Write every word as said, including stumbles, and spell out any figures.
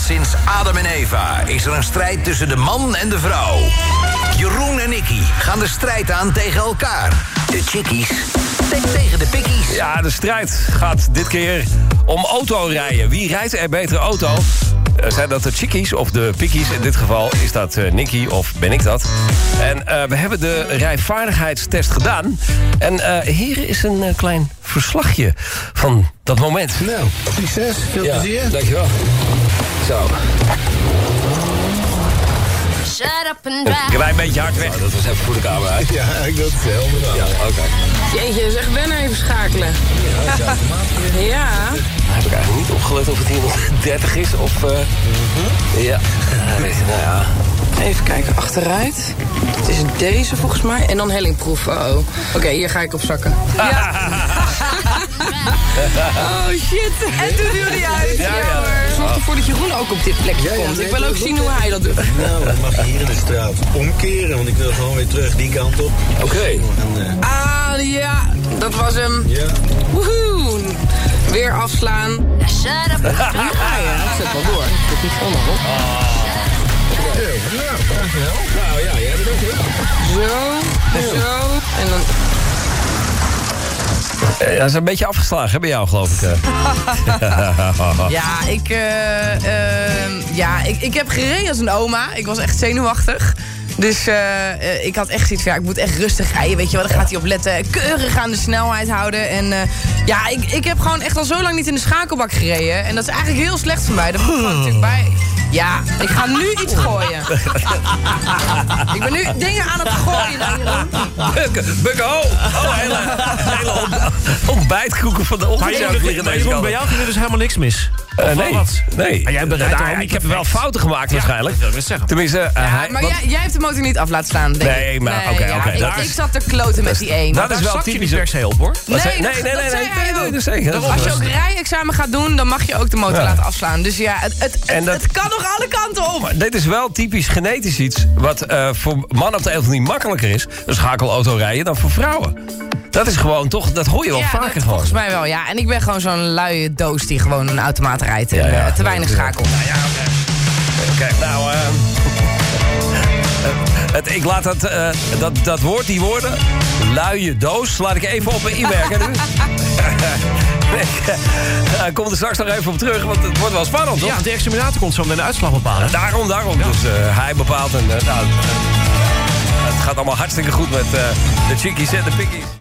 sinds Adam en Eva is er een strijd tussen de man en de vrouw. Jeroen en Nicky gaan de strijd aan tegen elkaar. De chickies te- tegen de pikkies. Ja, de strijd gaat dit keer om autorijden. Wie rijdt er betere auto? Uh, zijn dat de chickies of de pikkies? In dit geval is dat uh, Nicky of ben ik dat. En uh, we hebben de rijvaardigheidstest gedaan. En uh, hier is een uh, klein verslagje van dat moment. Nou, succes. Veel Ja, plezier. dankjewel. Zo. Shut up and Ik drive. rij een beetje hard weg. Oh, dat was even voor de camera. Hè? Ja, ik doe het zelf. Ja, oké. Okay. Jeetje, zeg wennen even schakelen. Ja. Dan heb ik eigenlijk niet opgelet of het hier nog dertig is of... Uh... Mm-hmm. Ja. Uh, nou ja. Even kijken, achteruit. Het is deze volgens mij. En dan hellingproef. Oh, oh. Oké, okay, hier ga ik op zakken. Ja. Oh shit. En toen duwde hij uit. Ja, Ja, ja. hoor. Zorg ervoor dat Jeroen ook op dit plekje Ja, ja, komt. nee, Ik wil dat ook is zien ook hoe hij dat doet. Nou, dan mag je hier in de straat omkeren, want ik wil gewoon weer terug die kant op. Oké. Okay. En, uh, Ah, ja. Dat was hem. ja. Woehoe. Weer afslaan. Shut up and drive. Ah ja, ik zet wel door. Ik zit niet van nog op. Nou, dankjewel. Nou ja, jij bent ook heel. Zo. Zo. En dan... Uh, dat is een beetje afgeslagen hè, bij jou, geloof ik. Uh. Ja, ik, uh, uh, ja ik, ik heb gereden als een oma. Ik was echt zenuwachtig. Dus uh, uh, ik had echt zoiets van, ja, ik moet echt rustig rijden. Weet je wel, daar gaat hij op letten. Keurig aan de snelheid houden. En uh, ja, ik, ik heb gewoon echt al zo lang niet in de schakelbak gereden. En dat is eigenlijk heel slecht voor mij. Dat moet gewoon natuurlijk bij. Ja, ik ga nu iets gooien. Ik ben nu dingen aan het gooien. Bukken, bukken, ho! Oh, hele, hele ont, ontbijtkoeken van de ochtend. Jeroen, bij jou ging er dus helemaal niks mis. Uh, Of nee, wat? nee. Maar jij bereidt Nou, toch ook ik niet heb wel perfect? fouten gemaakt Ja, waarschijnlijk. dat wil ik zeggen. Tenminste, uh, Ja, hij, maar want- jij, jij hebt de motor niet af laten staan, denk ik. Nee, maar oké, ja, oké, ik, dat ik is- zat te kloten met die één. dat is Daar wel zak je typisch. niet per se op, hoor. Wat zei- Nee, nee, dat- nee, dat nee, zei nee, hij nee, nee, ook. dat zeker. Dat is Als je ook rustig. rijexamen gaat doen, dan mag je ook de motor Ja. laten afslaan. Dus ja, het, het, het, En dat- het kan nog alle kanten op. Maar dit is wel typisch genetisch iets wat uh, voor mannen op de een of andere manier makkelijker is. Een schakelauto rijden dan voor vrouwen. Dat is gewoon toch, dat hoor je wel Ja, vaker dat- gewoon. volgens mij wel, ja. En ik ben gewoon zo'n luie doos die gewoon een automaat rijdt en Ja, ja. uh, te weinig Ja. schakelt. Ja, oké. Kijk, nou, uh, het, ik laat dat, uh, dat, dat woord, die woorden, luie doos, laat ik even op inwerken nu. Ik uh, kom er straks nog even op terug, want het wordt wel spannend, toch? Ja, de examinator komt zo meteen de uitslag bepalen. Daarom, daarom. Ja. Dus uh, hij bepaalt en uh, nou, uh, het gaat allemaal hartstikke goed met uh, de chickies en de pikkies.